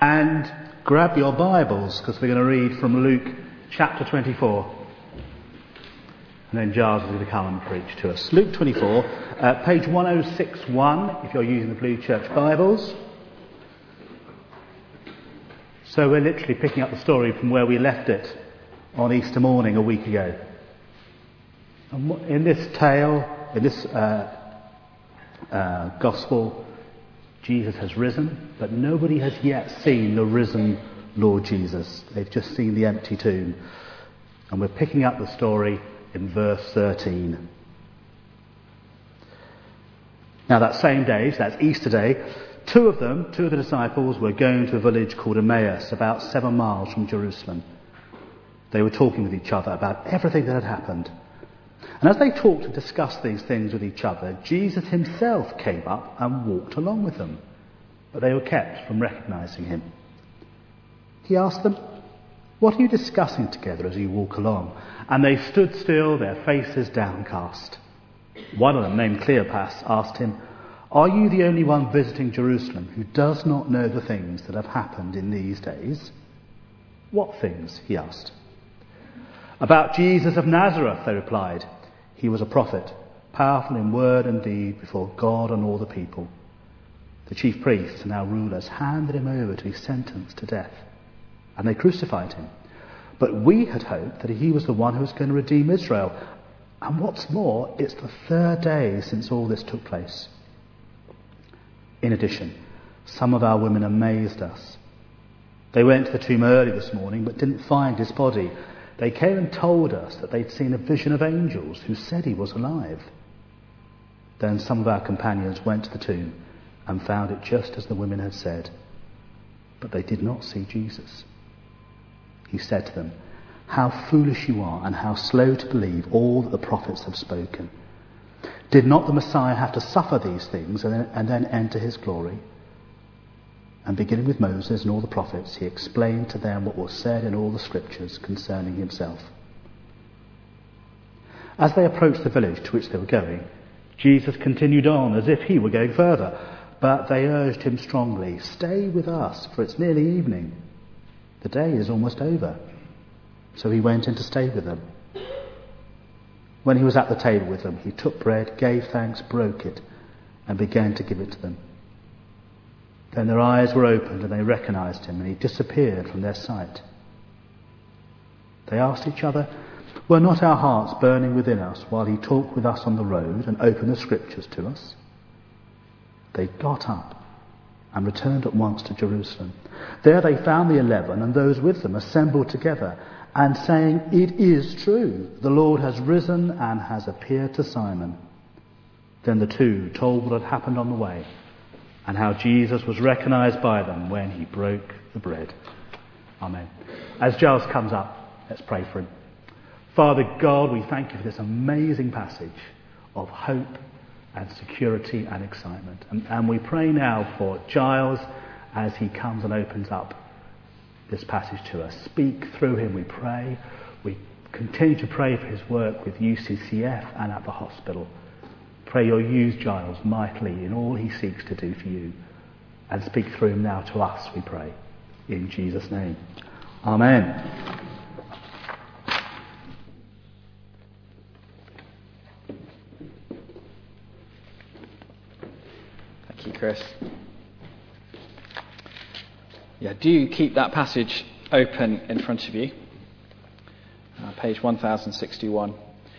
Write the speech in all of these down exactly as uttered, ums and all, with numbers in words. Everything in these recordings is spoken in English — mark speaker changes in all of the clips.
Speaker 1: And grab your Bibles, because we're going to read from Luke chapter twenty-four. And then Giles is going to come and preach to us. Luke twenty-four, uh, page ten sixty-one, if you're using the Blue Church Bibles. So we're literally picking up the story from where we left it on Easter morning a week ago. And in this tale, in this uh, uh, gospel, Jesus has risen, but nobody has yet seen the risen Lord Jesus. They've just seen the empty tomb. And we're picking up the story in verse thirteen. Now that same day, so that's Easter Day, two of them, two of the disciples, were going to a village called Emmaus, about seven miles from Jerusalem. They were talking with each other about everything that had happened. And as they talked and discussed these things with each other, Jesus himself came up and walked along with them, but they were kept from recognizing him. He asked them, "What are you discussing together as you walk along?" And they stood still, their faces downcast. One of them, named Cleopas, asked him, "Are you the only one visiting Jerusalem who does not know the things that have happened in these days?" "What things?" he asked. "About Jesus of Nazareth," they replied. "He was a prophet, powerful in word and deed before God and all the people. The chief priests and our rulers handed him over to be sentenced to death, and they crucified him. But we had hoped that he was the one who was going to redeem Israel. And what's more, it's the third day since all this took place. In addition, some of our women amazed us. They went to the tomb early this morning but didn't find his body. They came and told us that they'd seen a vision of angels who said he was alive. Then some of our companions went to the tomb and found it just as the women had said, but they did not see Jesus." He said to them, "How foolish you are, and how slow to believe all that the prophets have spoken. Did not the Messiah have to suffer these things and then, and then enter his glory?" And beginning with Moses and all the prophets, he explained to them what was said in all the scriptures concerning himself. As they approached the village to which they were going, Jesus continued on as if he were going further, but they urged him strongly, "Stay with us, for it's nearly evening. The day is almost over." So he went in to stay with them. When he was at the table with them, he took bread, gave thanks, broke it, and began to give it to them. Then their eyes were opened and they recognized him, and he disappeared from their sight. They asked each other, "Were not our hearts burning within us while he talked with us on the road and opened the scriptures to us?" They got up and returned at once to Jerusalem. There they found the eleven and those with them assembled together and saying, "It is true, the Lord has risen and has appeared to Simon." Then the two told what had happened on the way and how Jesus was recognized by them when he broke the bread. Amen. As Giles comes up, let's pray for him. Father God, we thank you for this amazing passage of hope and security and excitement. And, and we pray now for Giles as he comes and opens up this passage to us. Speak through him, we pray. We continue to pray for his work with U C C F and at the hospital. Pray you'll use Giles mightily in all he seeks to do for you. And speak through him now to us, we pray. In Jesus' name. Amen.
Speaker 2: Thank you, Chris. Yeah, do keep that passage open in front of you. Uh, page ten sixty-one.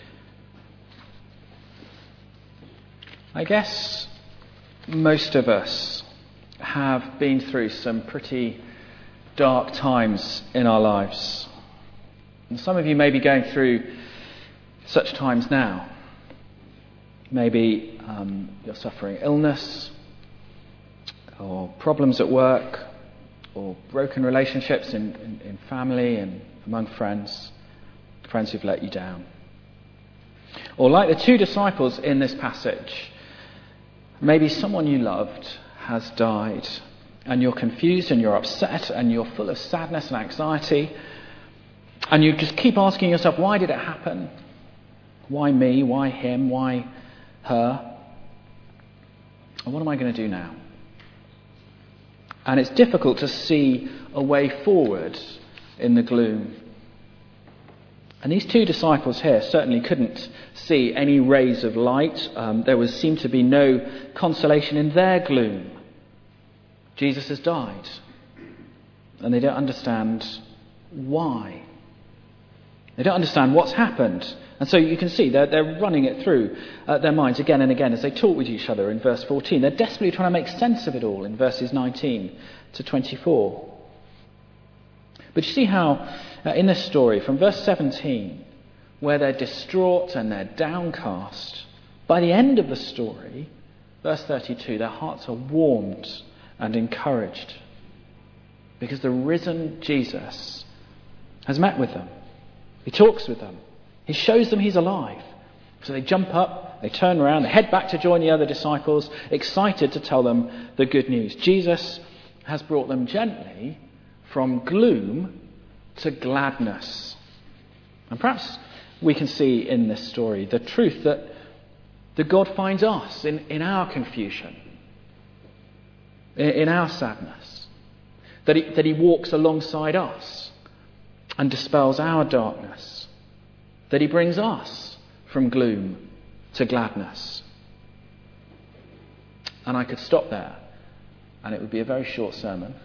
Speaker 2: I guess most of us have been through some pretty dark times in our lives. And some of you may be going through such times now. Maybe um, you're suffering illness, or problems at work, or broken relationships in, in, in family and among friends, friends who've let you down. Or like the two disciples in this passage, maybe someone you loved has died, and you're confused and you're upset and you're full of sadness and anxiety, and you just keep asking yourself, why did it happen? Why me? Why him? Why her? And what am I going to do now? And it's difficult to see a way forward in the gloom. And these two disciples here certainly couldn't see any rays of light. Um, there was seemed to be no consolation in their gloom. Jesus has died. And they don't understand why. They don't understand what's happened. And so you can see they're, they're running it through uh, their minds again and again as they talk with each other in verse fourteen. They're desperately trying to make sense of it all in verses nineteen to twenty-four. But you see how uh, in this story, from verse seventeen, where they're distraught and they're downcast, by the end of the story, verse thirty-two, their hearts are warmed and encouraged because the risen Jesus has met with them. He talks with them. He shows them he's alive. So they jump up, they turn around, they head back to join the other disciples, excited to tell them the good news. Jesus has brought them gently from gloom to gladness. And perhaps we can see in this story the truth that, that God finds us in, in our confusion, in, in our sadness, that he, that he walks alongside us and dispels our darkness, that he brings us from gloom to gladness. And I could stop there, and it would be a very short sermon.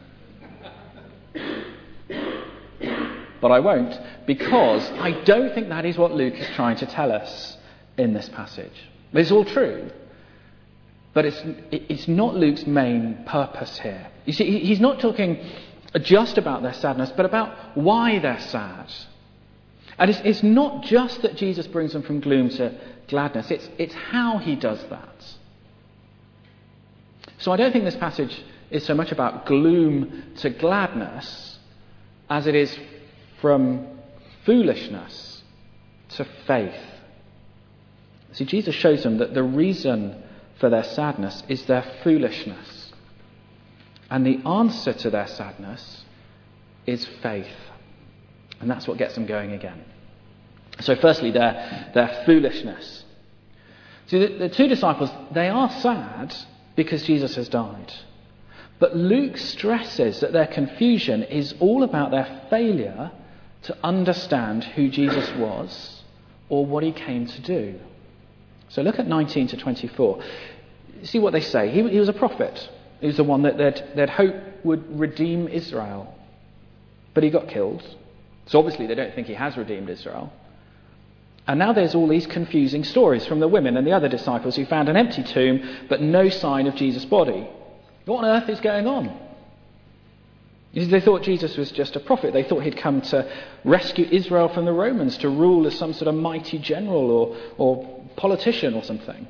Speaker 2: But I won't, because I don't think that is what Luke is trying to tell us in this passage. It's all true, but it's it's not Luke's main purpose here. You see, he's not talking just about their sadness, but about why they're sad. And it's, it's not just that Jesus brings them from gloom to gladness, it's, it's how he does that. So I don't think this passage is so much about gloom to gladness as it is from foolishness to faith. See, Jesus shows them that the reason for their sadness is their foolishness. And the answer to their sadness is faith. And that's what gets them going again. So firstly, their, their foolishness. See, the, the two disciples, they are sad because Jesus has died. But Luke stresses that their confusion is all about their failure to understand who Jesus was or what he came to do. So look at nineteen to twenty-four. See what they say. He, he was a prophet. He was the one that they'd, they'd hope would redeem Israel. But he got killed. So obviously they don't think he has redeemed Israel. And now there's all these confusing stories from the women and the other disciples who found an empty tomb but no sign of Jesus' body. What on earth is going on? They thought Jesus was just a prophet. They thought he'd come to rescue Israel from the Romans, to rule as some sort of mighty general or, or politician or something.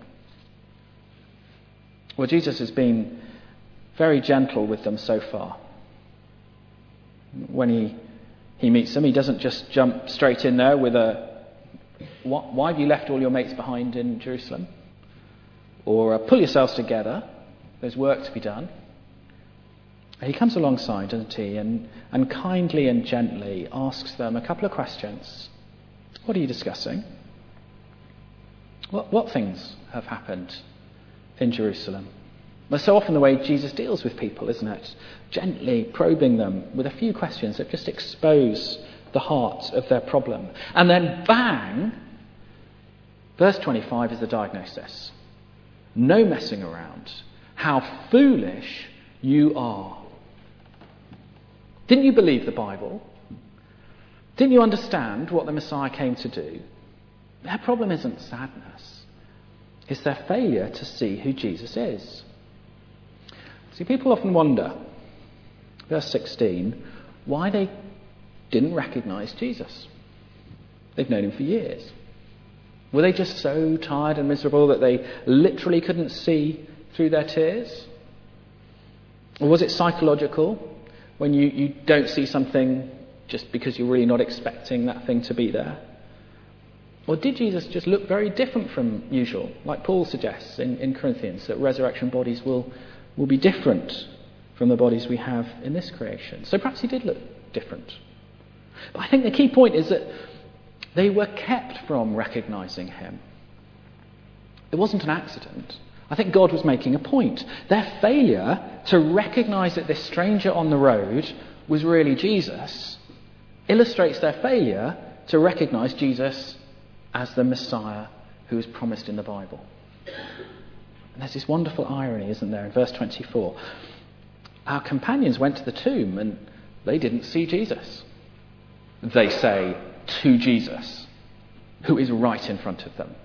Speaker 2: Well, Jesus has been very gentle with them so far. When he, he meets them, he doesn't just jump straight in there with a, why have you left all your mates behind in Jerusalem? Or uh, pull yourselves together, there's work to be done. He comes alongside, doesn't he, and, and kindly and gently asks them a couple of questions. What are you discussing? What, what things have happened in Jerusalem? Well, so often the way Jesus deals with people, isn't it? Gently probing them with a few questions that just expose the heart of their problem. And then bang, verse twenty-five is the diagnosis. No messing around. How foolish you are. Didn't you believe the Bible? Didn't you understand what the Messiah came to do? Their problem isn't sadness. It's their failure to see who Jesus is. See, people often wonder, verse sixteen, why they didn't recognise Jesus. They've known him for years. Were they just so tired and miserable that they literally couldn't see through their tears? Or was it psychological, when you, you don't see something just because you're really not expecting that thing to be there? Or did Jesus just look very different from usual, like Paul suggests in, in Corinthians, that resurrection bodies will, will be different from the bodies we have in this creation? So perhaps he did look different. But I think the key point is that they were kept from recognising him. It wasn't an accident. I think God was making a point. Their failure to recognise that this stranger on the road was really Jesus illustrates their failure to recognise Jesus as the Messiah who is promised in the Bible. And there's this wonderful irony, isn't there, in verse twenty-four. Our companions went to the tomb and they didn't see Jesus. They say to Jesus, who is right in front of them.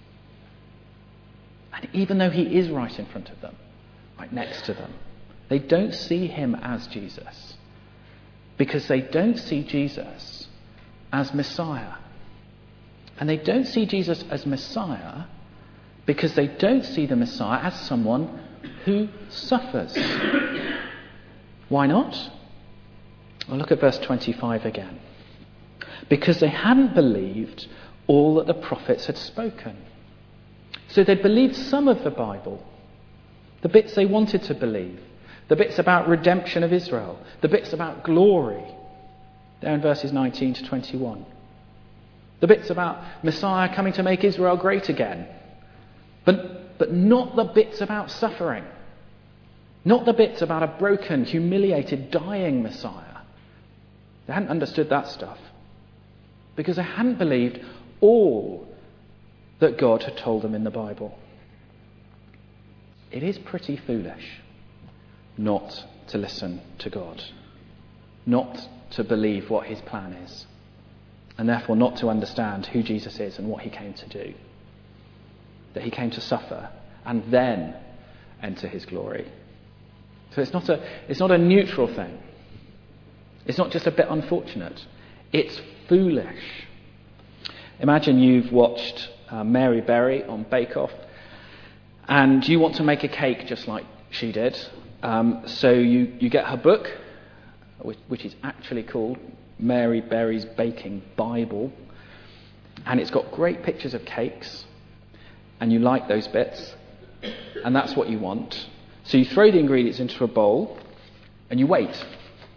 Speaker 2: And even though he is right in front of them, right next to them, they don't see him as Jesus. Because they don't see Jesus as Messiah. And they don't see Jesus as Messiah because they don't see the Messiah as someone who suffers. Why not? Well, look at verse twenty-five again. Because they hadn't believed all that the prophets had spoken. So they'd believed some of the Bible, the bits they wanted to believe, the bits about redemption of Israel, the bits about glory, there in verses nineteen to twenty-one. The bits about Messiah coming to make Israel great again. But, but not the bits about suffering. Not the bits about a broken, humiliated, dying Messiah. They hadn't understood that stuff. Because they hadn't believed all that God had told them in the Bible. It is pretty foolish not to listen to God. Not to believe what his plan is. And therefore not to understand who Jesus is and what he came to do. That he came to suffer and then enter his glory. So it's not a, it's not a neutral thing. It's not just a bit unfortunate. It's foolish. Imagine you've watched uh, Mary Berry on Bake Off and you want to make a cake just like she did. Um, so you, you get her book, which, which is actually called Mary Berry's Baking Bible. And it's got great pictures of cakes. And you like those bits. And that's what you want. So you throw the ingredients into a bowl and you wait.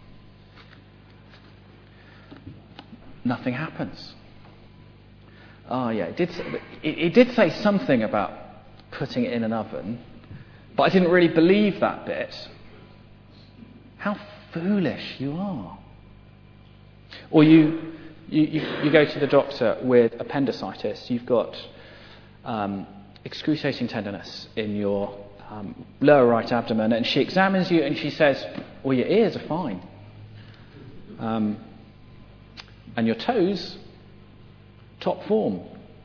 Speaker 2: Nothing happens. Oh yeah, it did, it, it did say something about putting it in an oven, but I didn't really believe that bit. How foolish you are. Or you, you, you, you go to the doctor with appendicitis. You've got um, excruciating tenderness in your um, lower right abdomen, and she examines you and she says, well, your ears are fine. Um, and your toes, top form.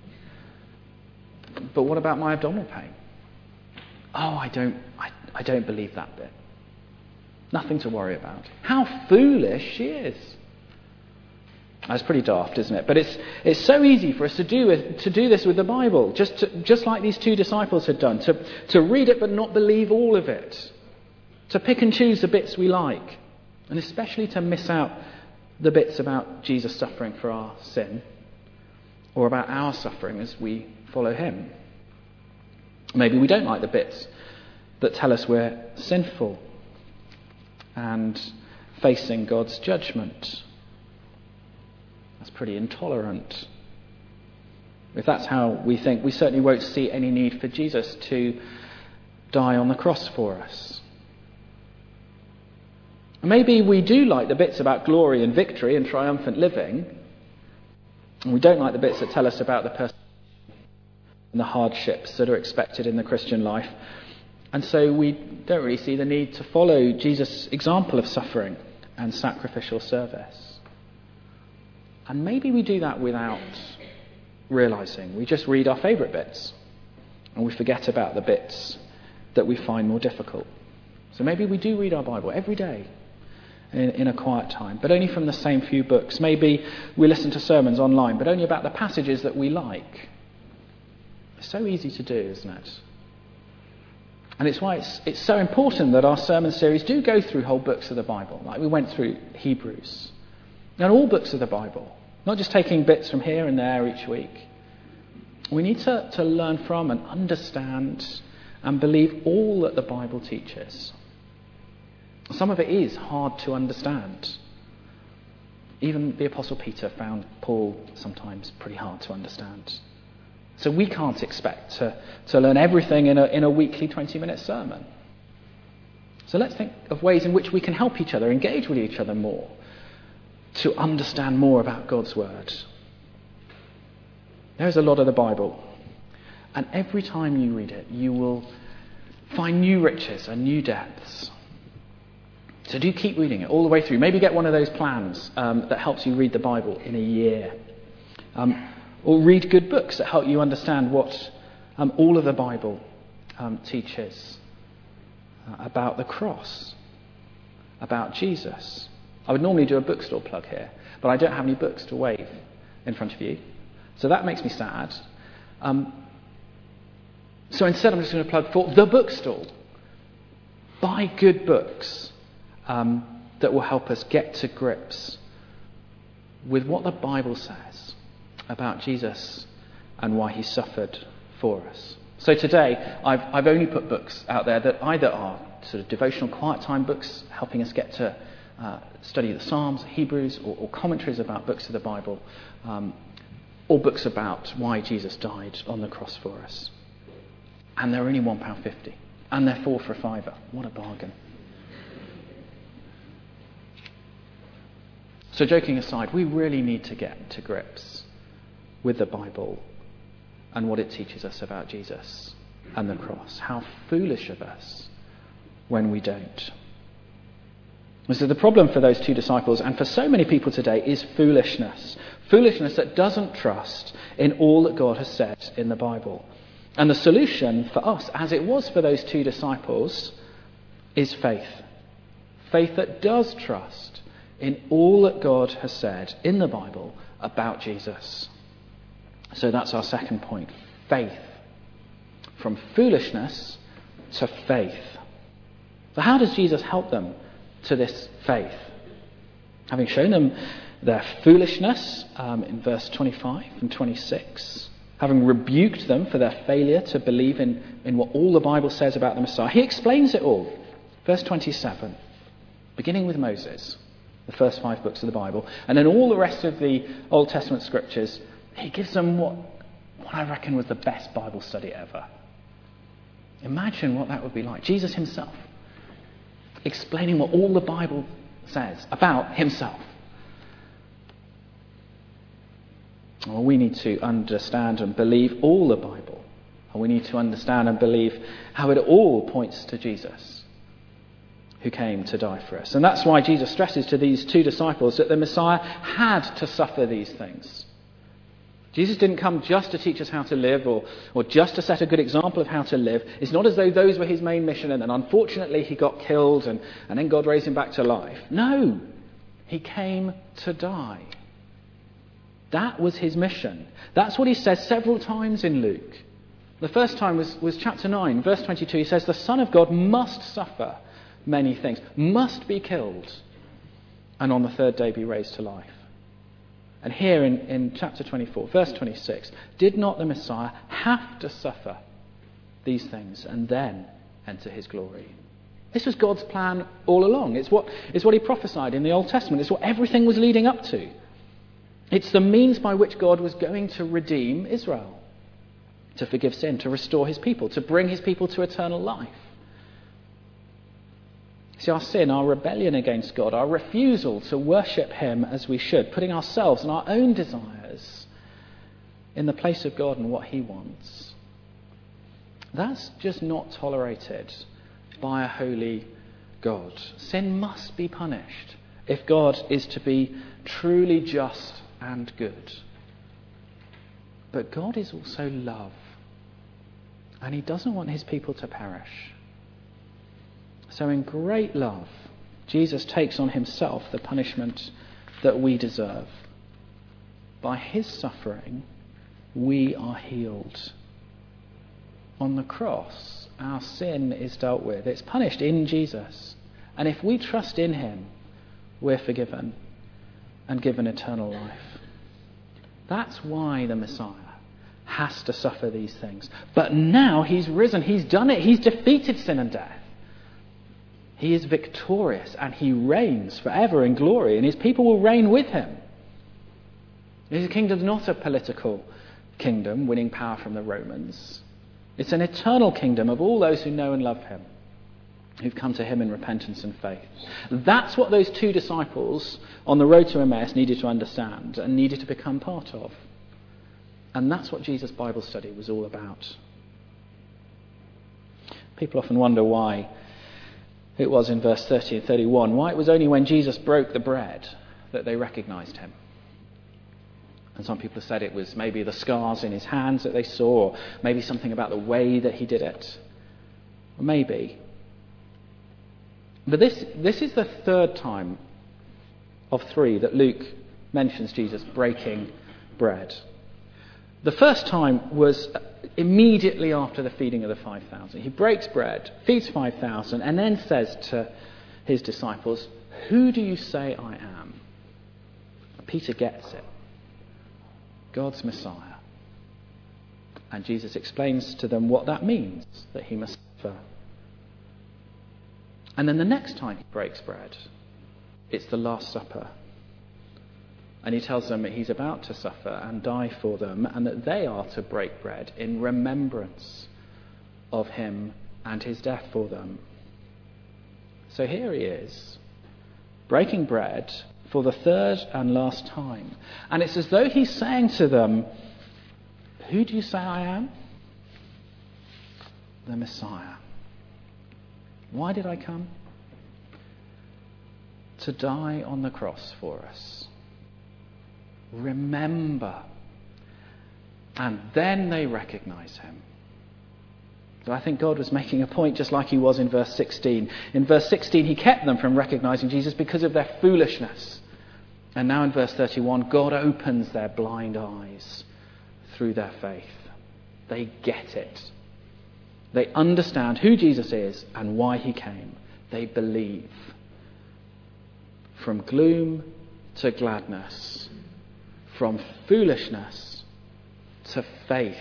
Speaker 2: But what about my abdominal pain? Oh, I don't, I, I don't believe that bit. Nothing to worry about. How foolish she is. That's pretty daft, isn't it? But it's it's so easy for us to do with, to do this with the Bible, just to, just like these two disciples had done, to to read it but not believe all of it, to pick and choose the bits we like, and especially to miss out the bits about Jesus suffering for our sin, or about our suffering as we follow him. Maybe we don't like the bits that tell us we're sinful and facing God's judgment. That's pretty intolerant. If that's how we think, we certainly won't see any need for Jesus to die on the cross for us. Maybe we do like the bits about glory and victory and triumphant living, and we don't like the bits that tell us about the persecution and the hardships that are expected in the Christian life. And so we don't really see the need to follow Jesus' example of suffering and sacrificial service. And maybe we do that without realising. We just read our favourite bits and we forget about the bits that we find more difficult. So maybe we do read our Bible every day in, in a quiet time, but only from the same few books. Maybe we listen to sermons online, but only about the passages that we like. It's so easy to do, isn't it? And it's why it's, it's so important that our sermon series do go through whole books of the Bible, like we went through Hebrews. And all books of the Bible, not just taking bits from here and there each week. We need to, to learn from and understand and believe all that the Bible teaches. Some of it is hard to understand. Even the Apostle Peter found Paul sometimes pretty hard to understand. So we can't expect to, to learn everything in a, in a weekly twenty-minute sermon. So let's think of ways in which we can help each other, engage with each other more, to understand more about God's Word. There's a lot of the Bible, and every time you read it, you will find new riches and new depths. So do keep reading it all the way through. Maybe get one of those plans um, that helps you read the Bible in a year. Um, or read good books that help you understand what um, all of the Bible um, teaches uh, about the cross, about Jesus. I would normally do a bookstore plug here, but I don't have any books to wave in front of you. So that makes me sad. Um, so instead I'm just going to plug for the bookstore. Buy good books um, that will help us get to grips with what the Bible says about Jesus and why he suffered for us. So today I've, I've only put books out there that either are sort of devotional quiet time books helping us get to uh, study the Psalms, Hebrews, or, or commentaries about books of the Bible, um, or books about why Jesus died on the cross for us. And they're only one pound fifty. And they're four for a fiver. What a bargain. So joking aside, we really need to get to grips with the Bible and what it teaches us about Jesus and the cross. How foolish of us when we don't. And so the problem for those two disciples and for so many people today is foolishness. Foolishness that doesn't trust in all that God has said in the Bible. And the solution for us, as it was for those two disciples, is faith. Faith that does trust in all that God has said in the Bible about Jesus. So that's our second point. Faith. From foolishness to faith. So how does Jesus help them to this faith? Having shown them their foolishness um, in verse twenty-five and twenty-six, having rebuked them for their failure to believe in, in what all the Bible says about the Messiah, he explains it all. Verse twenty-seven, beginning with Moses, the first five books of the Bible, and then all the rest of the Old Testament scriptures, he gives them what, what I reckon was the best Bible study ever. Imagine what that would be like. Jesus himself explaining what all the Bible says about himself. Well, we need to understand and believe all the Bible. And we need to understand and believe how it all points to Jesus, who came to die for us. And that's why Jesus stresses to these two disciples that the Messiah had to suffer these things. Jesus didn't come just to teach us how to live or, or just to set a good example of how to live. It's not as though those were his main mission and then unfortunately he got killed and, and then God raised him back to life. No, he came to die. That was his mission. That's what he says several times in Luke. The first time was, was chapter nine, verse twenty-two. He says, the Son of God must suffer many things, must be killed, and on the third day be raised to life. And here in, in chapter twenty-four, verse twenty-six, did not the Messiah have to suffer these things and then enter his glory? This was God's plan all along. It's what, it's what he prophesied in the Old Testament. It's what everything was leading up to. It's the means by which God was going to redeem Israel, to forgive sin, to restore his people, to bring his people to eternal life. See, our sin, our rebellion against God, our refusal to worship him as we should, putting ourselves and our own desires in the place of God and what he wants, that's just not tolerated by a holy God. Sin must be punished if God is to be truly just and good. But God is also love, and he doesn't want his people to perish. So in great love, Jesus takes on himself the punishment that we deserve. By his suffering, we are healed. On the cross, our sin is dealt with. It's punished in Jesus. And if we trust in him, we're forgiven and given eternal life. That's why the Messiah has to suffer these things. But now he's risen. He's done it. He's defeated sin and death. He is victorious and he reigns forever in glory, and his people will reign with him. His kingdom's not a political kingdom, winning power from the Romans. It's an eternal kingdom of all those who know and love him, who've come to him in repentance and faith. That's what those two disciples on the road to Emmaus needed to understand and needed to become part of. And that's what Jesus' Bible study was all about. People often wonder why it was in verse thirty and thirty-one, why it was only when Jesus broke the bread that they recognised him. And some people have said it was maybe the scars in his hands that they saw, or maybe something about the way that he did it. Or maybe. But this, this is the third time of three that Luke mentions Jesus breaking bread. The first time was immediately after the feeding of the five thousand. He breaks bread, feeds five thousand, and then says to his disciples, "Who do you say I am?" Peter gets it. God's Messiah. And Jesus explains to them what that means, that he must suffer. And then the next time he breaks bread, it's the Last Supper. And he tells them that he's about to suffer and die for them, and that they are to break bread in remembrance of him and his death for them. So here he is, breaking bread for the third and last time. And it's as though he's saying to them, "Who do you say I am?" The Messiah. Why did I come? To die on the cross for us. Remember. And then they recognize him. So I think God was making a point just like he was in verse sixteen. In verse sixteen, he kept them from recognizing Jesus because of their foolishness. And now in verse thirty-one, God opens their blind eyes through their faith. They get it. They understand who Jesus is and why he came. They believe. From gloom to gladness. From foolishness to faith.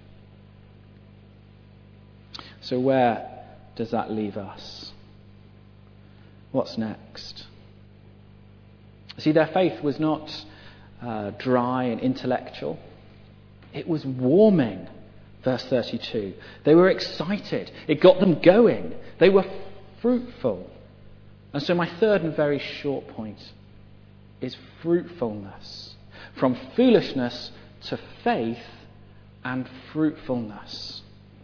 Speaker 2: So where does that leave us? What's next? See, their faith was not uh, dry and intellectual. It was warming. Verse thirty-two. They were excited. It got them going. They were fruitful. And so my third and very short point is fruitfulness. From foolishness to faith and fruitfulness.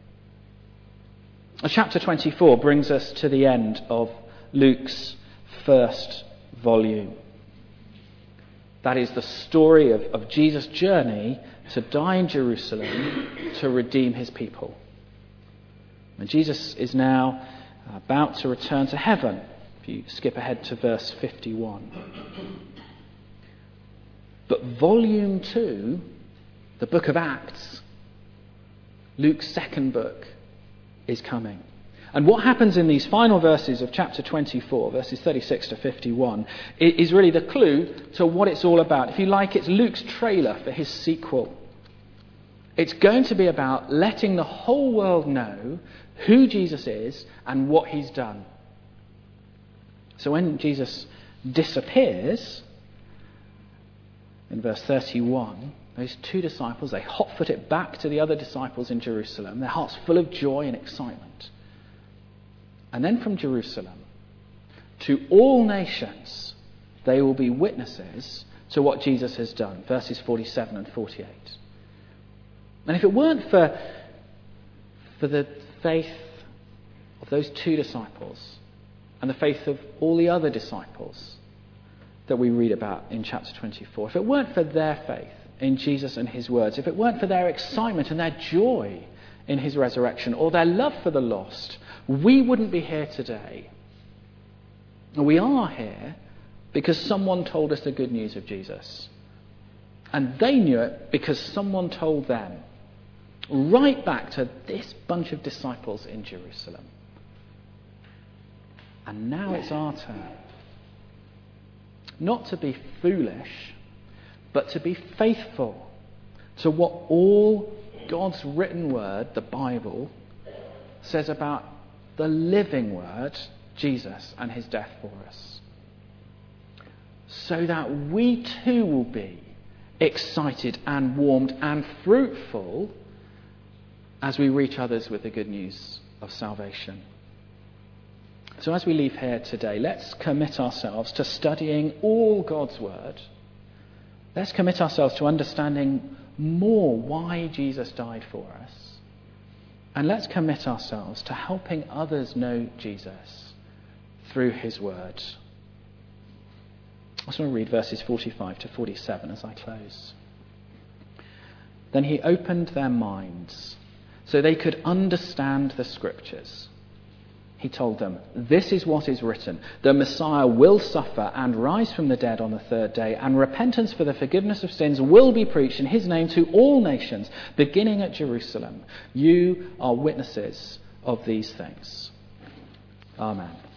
Speaker 2: Chapter twenty-four brings us to the end of Luke's first volume. That is the story of, of Jesus' journey to die in Jerusalem to redeem his people. And Jesus is now about to return to heaven. If you skip ahead to verse fifty-one. But volume two, the book of Acts, Luke's second book, is coming. And what happens in these final verses of chapter twenty-four, verses thirty-six to fifty-one, is really the clue to what it's all about. If you like, it's Luke's trailer for his sequel. It's going to be about letting the whole world know who Jesus is and what he's done. So when Jesus disappears, in verse thirty-one, those two disciples, they hot-foot it back to the other disciples in Jerusalem, their hearts full of joy and excitement. And then from Jerusalem, to all nations, they will be witnesses to what Jesus has done. Verses forty-seven and forty-eight. And if it weren't for, for the faith of those two disciples and the faith of all the other disciples that we read about in chapter twenty-four, if it weren't for their faith in Jesus and his words, if it weren't for their excitement and their joy in his resurrection or their love for the lost, we wouldn't be here today. We are here because someone told us the good news of Jesus. And they knew it because someone told them. Right back to this bunch of disciples in Jerusalem. And now it's our turn. Not to be foolish, but to be faithful to what all God's written word, the Bible, says about the living word, Jesus, and his death for us. So that we too will be excited and warmed and fruitful as we reach others with the good news of salvation. So as we leave here today, let's commit ourselves to studying all God's word. Let's commit ourselves to understanding more why Jesus died for us. And let's commit ourselves to helping others know Jesus through his word. I just want to read verses forty-five to forty-seven as I close. Then he opened their minds so they could understand the scriptures. He told them, "This is what is written. The Messiah will suffer and rise from the dead on the third day, and repentance for the forgiveness of sins will be preached in his name to all nations, beginning at Jerusalem. You are witnesses of these things." Amen.